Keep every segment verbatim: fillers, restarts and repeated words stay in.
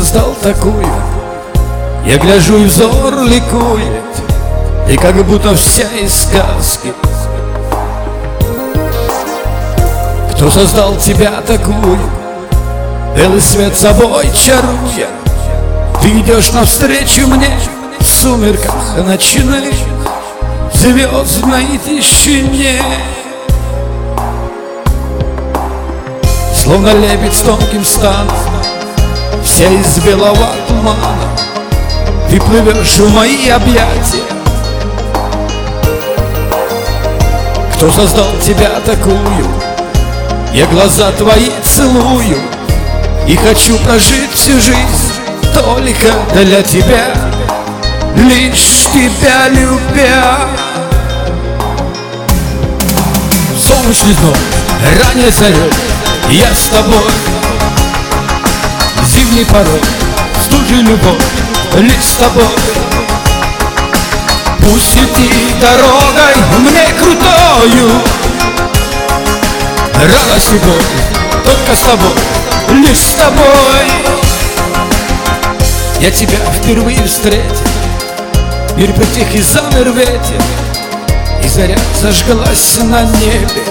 создал такую? Я гляжу, и взор ликует, и как будто вся из сказки. Кто создал тебя такую? Белый свет собой чаруя, ты идешь навстречу мне в сумерках ночных, в звездной тишине. Словно лебедь с тонким станом, вся из белого тумана, ты плывешь в мои объятия. Кто создал тебя такую? Я глаза твои целую и хочу прожить всю жизнь только для тебя, лишь тебя любя. Солнечный дно, ранее зарей, я с тобой. Зимний порог, стужи любовь, лишь с тобой. Пусть идти дорогой мне крутою, радость и боль только с тобой, лишь с тобой. Я тебя впервые встретил, мир притих и замер ветер, и заря зажглась на небе.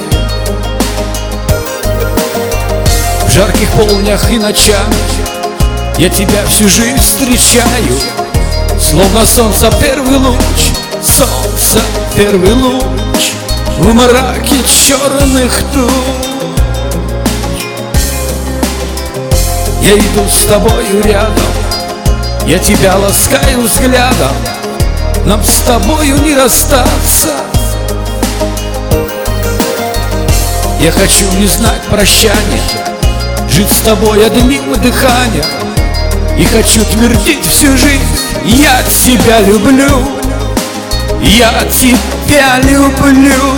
В жарких полднях и ночах я тебя всю жизнь встречаю, словно солнце первый луч, солнце первый луч в мраке черных туч. Я иду с тобою рядом, я тебя ласкаю взглядом, нам с тобою не расстаться. Я хочу не знать прощания, жить с тобой одним дыханием, и хочу твердить всю жизнь: я тебя люблю, я тебя люблю.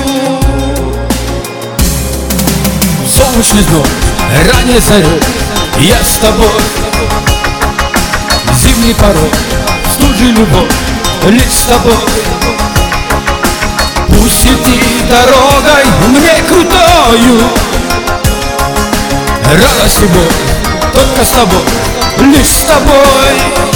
Солнечный дно, ранее зарей, я с тобой. Зимний порог, стужи любовь, лишь с тобой. Пусть идти дорогой мне крутою, радость и боль только с тобой, лишь с тобой.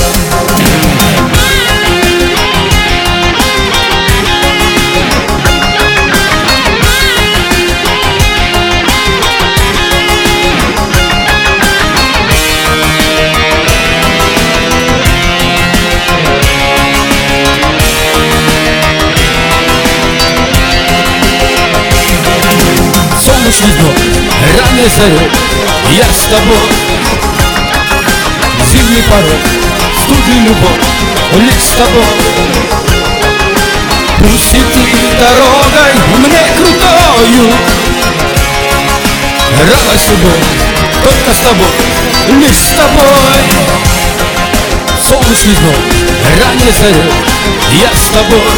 Солнечный дно, ранее зарей, я с тобой. Зимний порог, стужи любовь, лишь с тобой. Пусть идти дорогой мне крутою, радость и боль только с тобой, лишь с тобой. Солнечный дно, ранее зарей, я с тобой.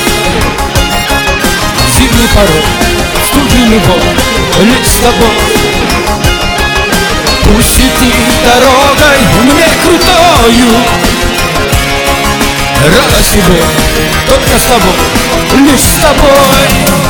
Зимний порог, стужи любовь, лишь с тобой. Пусть идти дорогой мне крутою, радость и боль только с тобой, лишь с тобой.